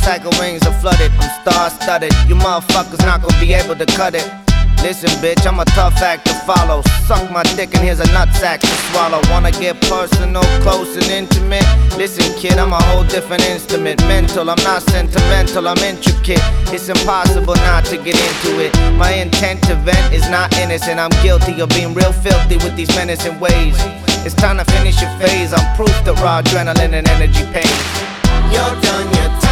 motorcycle rings are flooded. I'm star-studded, you motherfuckers not gonna be able to cut it. Listen, bitch, I'm a tough act to follow. Suck my dick and here's a nutsack to swallow. Wanna get personal, close and intimate? Listen, kid, I'm a whole different instrument. Mental, I'm not sentimental, I'm intricate. It's impossible not to get into it. My intent to vent is not innocent. I'm guilty of being real filthy with these menacing ways. It's time to finish your phase. I'm proof that raw adrenaline and energy pain. You're done your